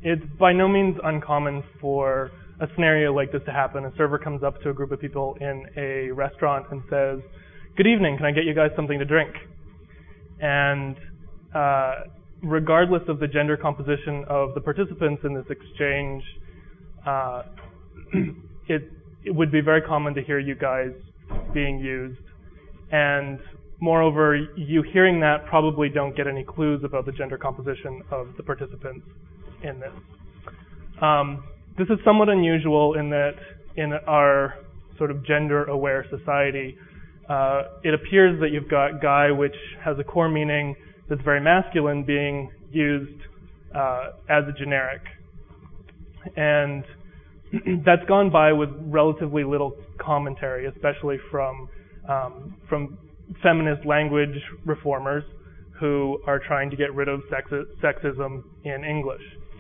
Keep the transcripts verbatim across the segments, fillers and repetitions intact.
it's by no means uncommon for a scenario like this to happen. A server comes up to a group of people in a restaurant and says, "Good evening, can I get you guys something to drink?" And uh, regardless of the gender composition of the participants in this exchange, uh, it, it would be very common to hear you guys being used. And moreover, you hearing that probably don't get any clues about the gender composition of the participants in this. Um, this is somewhat unusual in that in our sort of gender-aware society, uh, it appears that you've got guy, which has a core meaning that's very masculine, being used uh, as a generic. And that's gone by with relatively little commentary, especially from um, from feminist language reformers who are trying to get rid of sexi- sexism in English.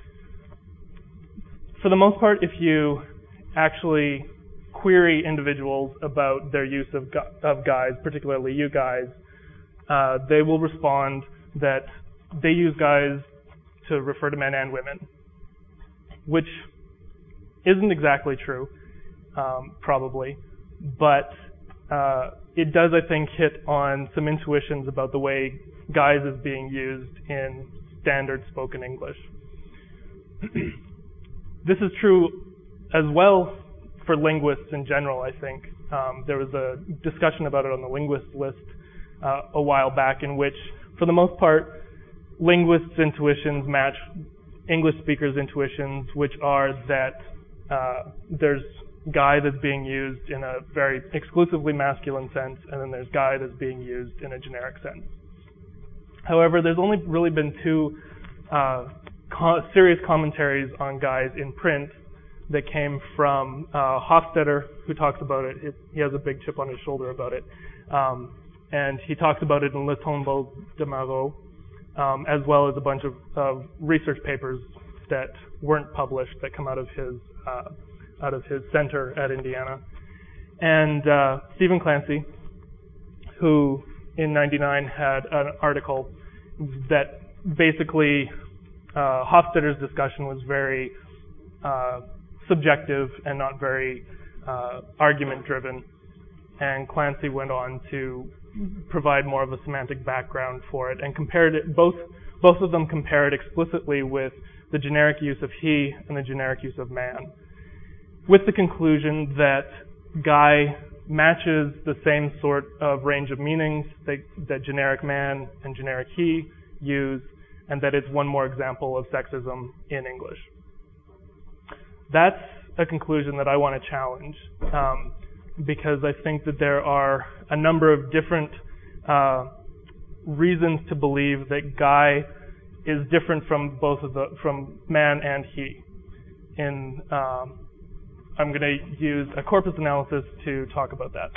For the most part, if you actually query individuals about their use of, gu- of guys, particularly you guys, uh, they will respond that they use guys to refer to men and women, which isn't exactly true, um, probably, but uh, it does, I think, hit on some intuitions about the way guys is being used in standard spoken English. This is true as well for linguists in general, I think. Um, there was a discussion about it on the linguist list uh, a while back, in which, for the most part, linguists' intuitions match English speakers' intuitions, which are that uh, there's guy that's being used in a very exclusively masculine sense, and then there's guy that's being used in a generic sense. However, there's only really been two uh, co- serious commentaries on guys in print that came from uh, Hofstadter, who talks about it. it. He has a big chip on his shoulder about it. Um, and he talks about it in Le Tombeau de Marot, um, as well as a bunch of, of research papers that weren't published that come out of his uh, out of his center at Indiana. And uh, Stephen Clancy, who in ninety-nine had an article that basically uh, Hofstadter's discussion was very uh, subjective and not very uh, argument-driven. And Clancy went on to provide more of a semantic background for it and compared it, both, both of them compare it explicitly with the generic use of he and the generic use of man, with the conclusion that guy matches the same sort of range of meanings that, that generic man and generic he use, and that it's one more example of sexism in English. That's a conclusion that I want to challenge, um, because I think that there are a number of different uh, reasons to believe that guy is different from both of the from man and he. In um, I'm going to use a corpus analysis to talk about that.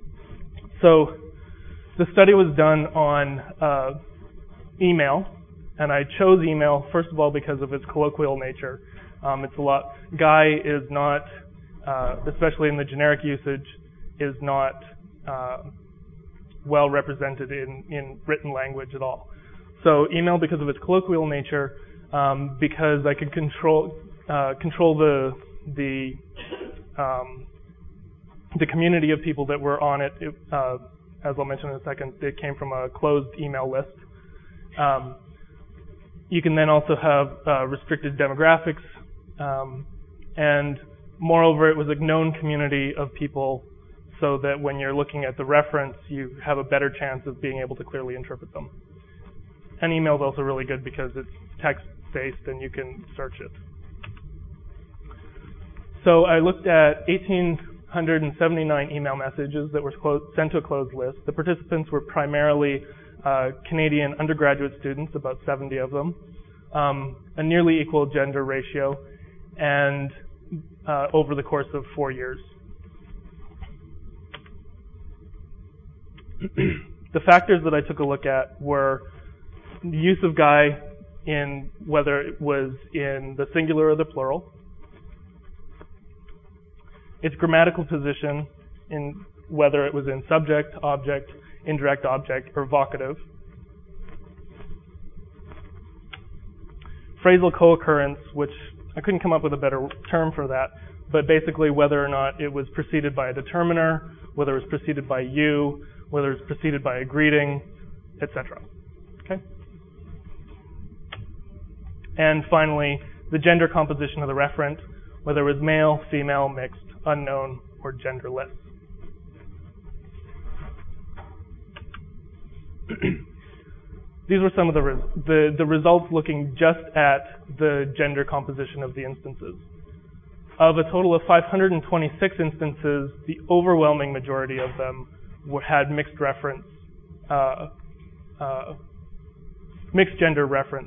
So the study was done on uh, email, and I chose email first of all because of its colloquial nature. Um, it's a lot. Guy is not, uh, especially in the generic usage, is not uh, well represented in, in written language at all. So email because of its colloquial nature, um, because I could control uh, control the the um, the community of people that were on it. it uh, as I'll mention in a second, it came from a closed email list. Um, you can then also have uh, restricted demographics. Um, and moreover, it was a known community of people, so that when you're looking at the reference, you have a better chance of being able to clearly interpret them. And email is also really good because it's text-based and you can search it. So I looked at one thousand eight hundred seventy-nine email messages that were clo- sent to a closed list. The participants were primarily uh, Canadian undergraduate students, about seventy of them, um, a nearly equal gender ratio, and uh, over the course of four years. The factors that I took a look at were the use of guy in whether it was in the singular or the plural, its grammatical position in whether it was in subject, object, indirect object, or vocative. phrasal co-occurrence, which I couldn't come up with a better term for that, but basically whether or not it was preceded by a determiner, whether it was preceded by you, whether it was preceded by a greeting, et cetera. Okay? And finally, the gender composition of the referent, whether it was male, female, mixed, unknown, or genderless. These were some of the, res the the results looking just at the gender composition of the instances. Of a total of five hundred twenty-six instances, the overwhelming majority of them were, had mixed reference, uh, uh, mixed gender reference.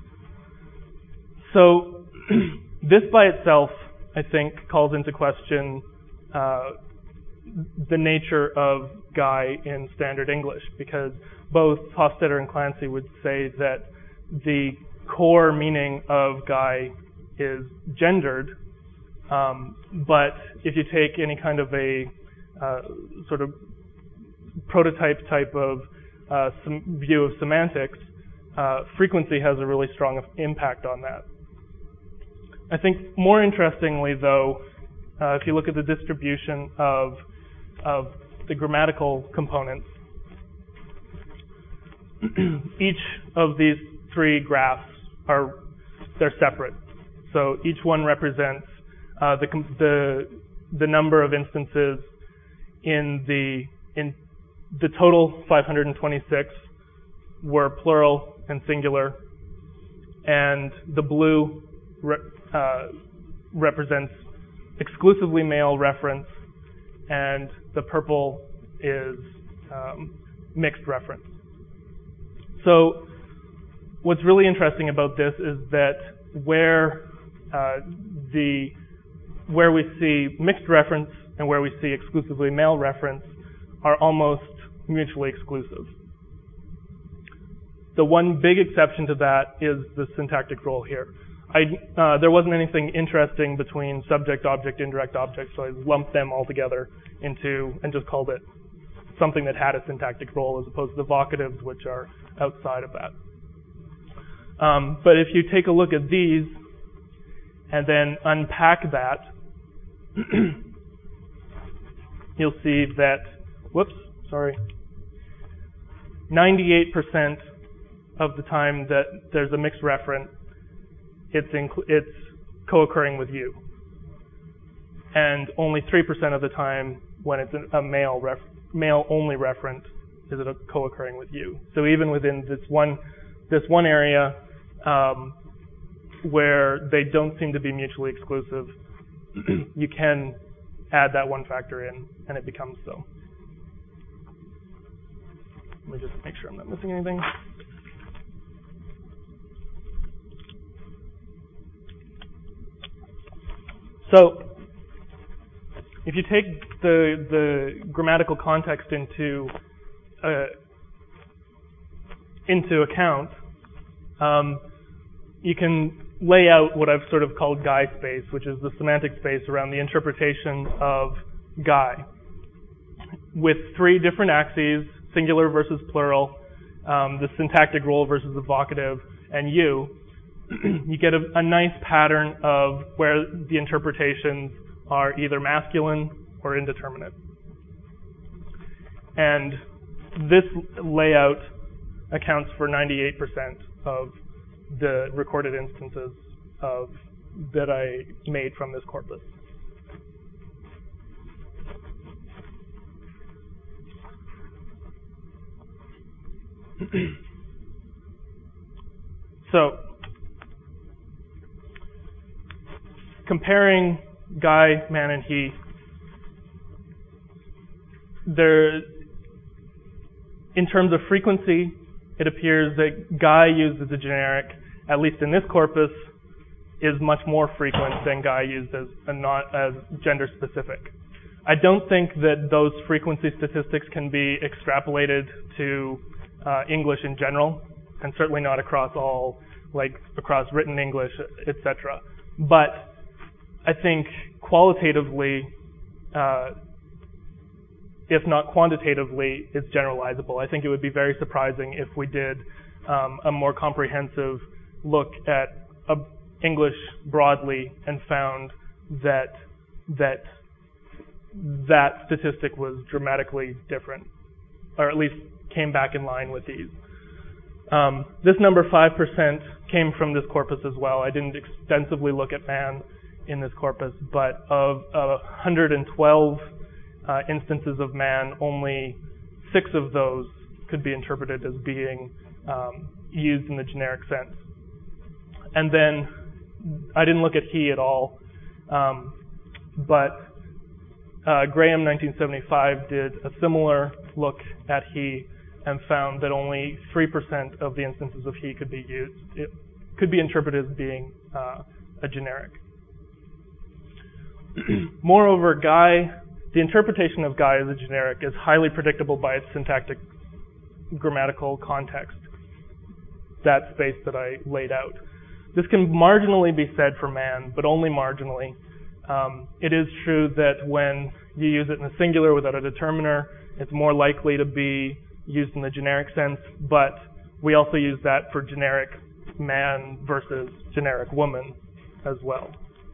So this by itself, I think, calls into question uh, the nature of Guy in standard English, because both Hofstadter and Clancy would say that the core meaning of Guy is gendered, um, but if you take any kind of a uh, sort of prototype type of uh, some view of semantics, uh, frequency has a really strong impact on that. I think more interestingly, though, uh, if you look at the distribution of of the grammatical components, each of these three graphs are they're separate. So each one represents uh, the the the number of instances in the in the total five hundred twenty-six were plural and singular, and the blue re uh, represents exclusively male reference, and the purple is um, mixed reference. So what's really interesting about this is that where uh, the where we see mixed reference and where we see exclusively male reference are almost mutually exclusive. The one big exception to that is the syntactic role here. I, uh, there wasn't anything interesting between subject, object, indirect object, so I lumped them all together into and just called it something that had a syntactic role as opposed to the vocatives, which are outside of that. Um, but if you take a look at these and then unpack that, you'll see that, whoops, sorry, ninety-eight percent of the time that there's a mixed referent, it's, it's co-occurring with you. And only three percent of the time when it's a male ref male-only referent is it a co-occurring with you. So even within this one, this one area um, where they don't seem to be mutually exclusive, you can add that one factor in, and it becomes so. Let me just make sure I'm not missing anything. So if you take the, the grammatical context into, uh, into account, um, you can lay out what I've sort of called Guy space, which is the semantic space around the interpretation of Guy, with three different axes, singular versus plural, um, the syntactic role versus the vocative, and you. You get a, a nice pattern of where the interpretations are either masculine or indeterminate. And this layout accounts for ninety-eight percent of the recorded instances of that I made from this corpus. So, comparing Guy, man, and he, there, in terms of frequency, it appears that Guy used as a generic, at least in this corpus, is much more frequent than Guy used as a not as gender specific. I don't think that those frequency statistics can be extrapolated to uh, English in general, and certainly not across all, like across written English, et cetera. But I think qualitatively, uh, if not quantitatively, it's generalizable. I think it would be very surprising if we did um, a more comprehensive look at uh, English broadly and found that that that statistic was dramatically different, or at least came back in line with these. Um, this number, five percent, came from this corpus as well. I didn't extensively look at man in this corpus, but of uh, one hundred twelve uh, instances of man, only six of those could be interpreted as being um, used in the generic sense. And then I didn't look at he at all, um, but uh, Graham, nineteen seventy-five, did a similar look at he and found that only three percent of the instances of he could be used, it could be interpreted as being uh, a generic. Moreover, Guy, the interpretation of Guy as a generic is highly predictable by its syntactic grammatical context, that space that I laid out. This can marginally be said for man, but only marginally. Um, it is true that when you use it in a singular without a determiner, it's more likely to be used in the generic sense, but we also use that for generic man versus generic woman as well.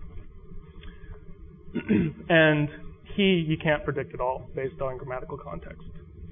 And he, you can't predict at all based on grammatical context.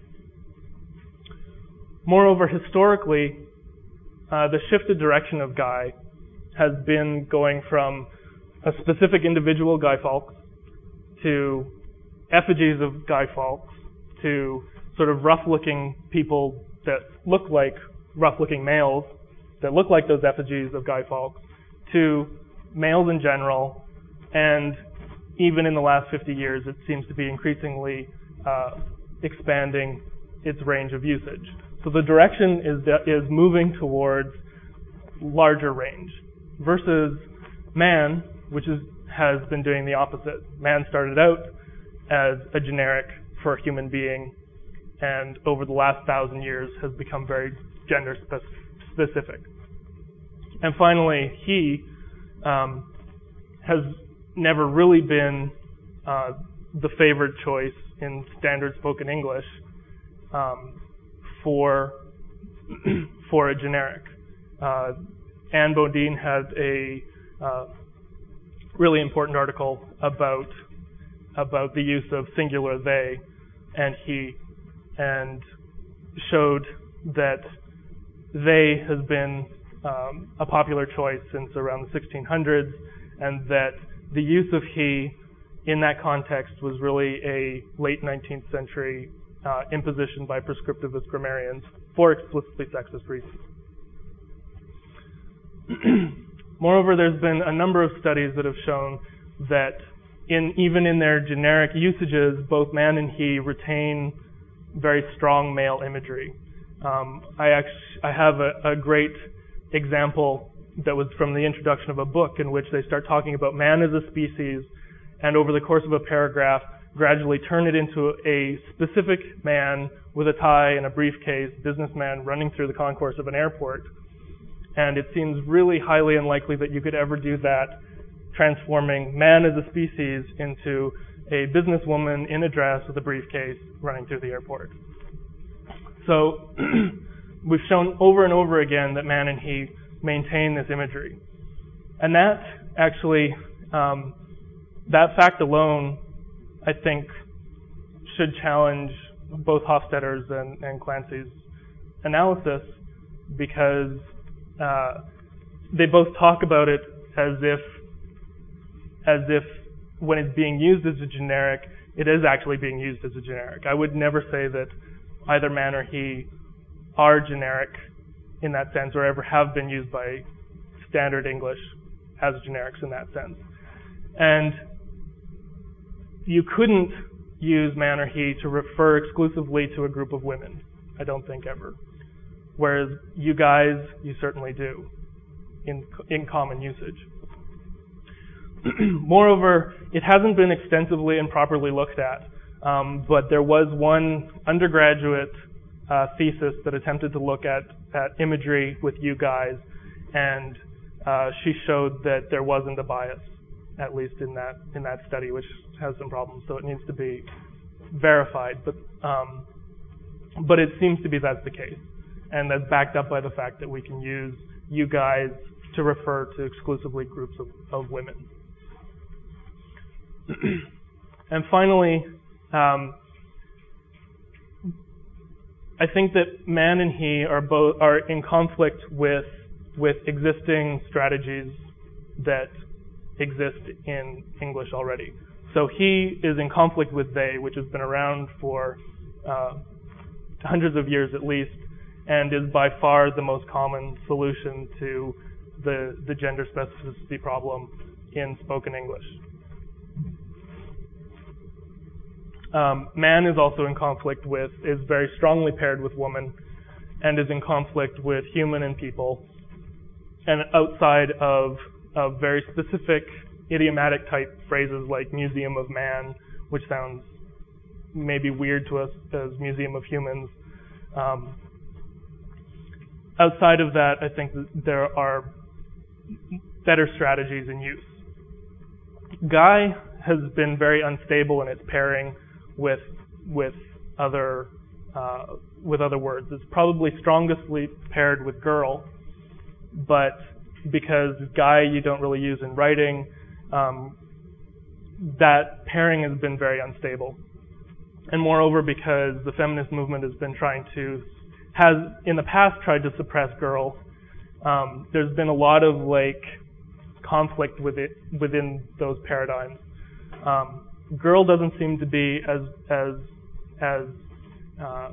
Moreover, historically, uh, the shifted direction of Guy has been going from a specific individual Guy Fawkes to effigies of Guy Fawkes to sort of rough-looking people that look like rough-looking males that look like those effigies of Guy Fawkes to males in general, and even in the last fifty years, it seems to be increasingly uh, expanding its range of usage. So the direction is is moving towards larger range, versus man, which is has been doing the opposite. Man started out as a generic for a human being, and over the last thousand years has become very gender spe- specific. And finally, he um, has never really been uh, the favored choice in standard spoken English um, for for a generic. Uh, Anne Bodine had a uh, really important article about about the use of singular they and he, and showed that they has been um, a popular choice since around the sixteen hundreds, and that the use of he in that context was really a late nineteenth century uh, imposition by prescriptivist grammarians for explicitly sexist reasons. Moreover, there's been a number of studies that have shown that in even in their generic usages, both man and he retain very strong male imagery. Um, I actually I have a, a great example that was from the introduction of a book in which they start talking about man as a species, and over the course of a paragraph, gradually turn it into a specific man with a tie and a briefcase, businessman running through the concourse of an airport. And it seems really highly unlikely that you could ever do that, transforming man as a species into a businesswoman in a dress with a briefcase running through the airport. So we've shown over and over again that man and he maintain this imagery. And that actually, um, that fact alone, I think, should challenge both Hofstadter's and, and Clancy's analysis, because uh, they both talk about it as if, as if when it's being used as a generic, it is actually being used as a generic. I would never say that either man or he are generic in that sense, or ever have been used by standard English as generics in that sense. And you couldn't use man or he to refer exclusively to a group of women, I don't think ever. Whereas you guys, you certainly do in in common usage. Moreover, it hasn't been extensively and properly looked at, um, but there was one undergraduate uh, thesis that attempted to look at, at imagery with you guys, and uh, she showed that there wasn't a bias, at least in that in that study, which has some problems, so it needs to be verified. But um, but it seems to be that's the case, and that's backed up by the fact that we can use you guys to refer to exclusively groups of, of women. And finally, um, I think that man and he are both are in conflict with with existing strategies that exist in English already. So he is in conflict with they, which has been around for uh, hundreds of years at least, and is by far the most common solution to the the gender specificity problem in spoken English. Um, man is also in conflict with, is very strongly paired with woman, and is in conflict with human and people, and outside of, of very specific idiomatic type phrases like museum of man, which sounds maybe weird to us as museum of humans. Um, outside of that, I think that there are better strategies in use. Guy has been very unstable in its pairing with with other uh, with other words. It's probably strongestly paired with girl, but because guy you don't really use in writing, um, that pairing has been very unstable. And moreover, because the feminist movement has been trying to has in the past tried to suppress girl, um, there's been a lot of like conflict with it within those paradigms. Um, girl doesn't seem to be as as as uh,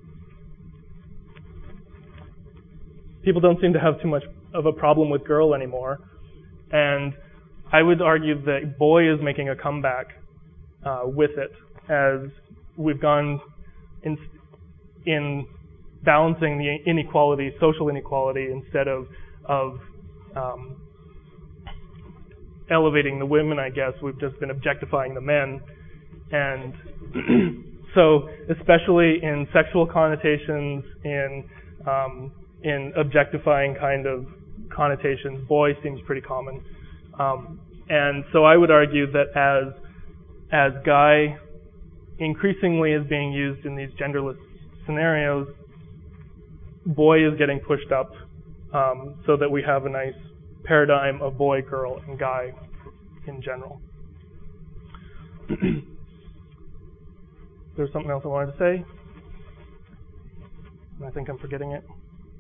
people don't seem to have too much of a problem with girl anymore, and I would argue that boy is making a comeback uh, with it, as we've gone in in balancing the inequality, social inequality, instead of of um, elevating the women, I guess. We've just been objectifying the men. And so, especially in sexual connotations, in um, in objectifying kind of connotations, boy seems pretty common. Um, and so I would argue that as as guy increasingly is being used in these genderless scenarios, boy is getting pushed up, um, so that we have a nice paradigm of boy, girl, and guy in general. There's something else I wanted to say, and I think I'm forgetting it.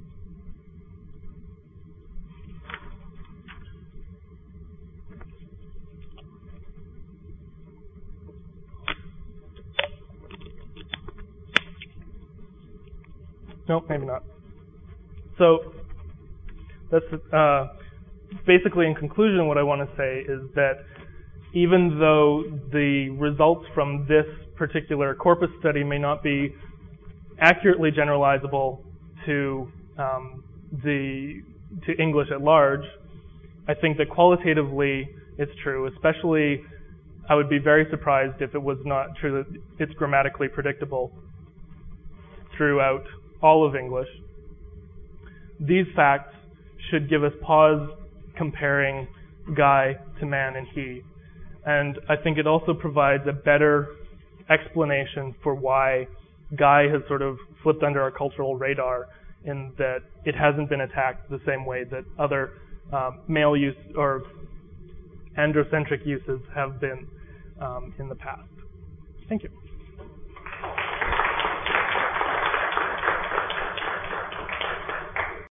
Nope, maybe not. So that's uh, basically, in conclusion, what I want to say is that even though the results from this particular corpus study may not be accurately generalizable to um, the to English at large, I think that qualitatively it's true. Especially, I would be very surprised if it was not true that it's grammatically predictable throughout all of English. These facts should give us pause comparing guy to man and he. And I think it also provides a better explanation for why guy has sort of slipped under our cultural radar, in that it hasn't been attacked the same way that other um, male use or androcentric uses have been um, in the past. Thank you.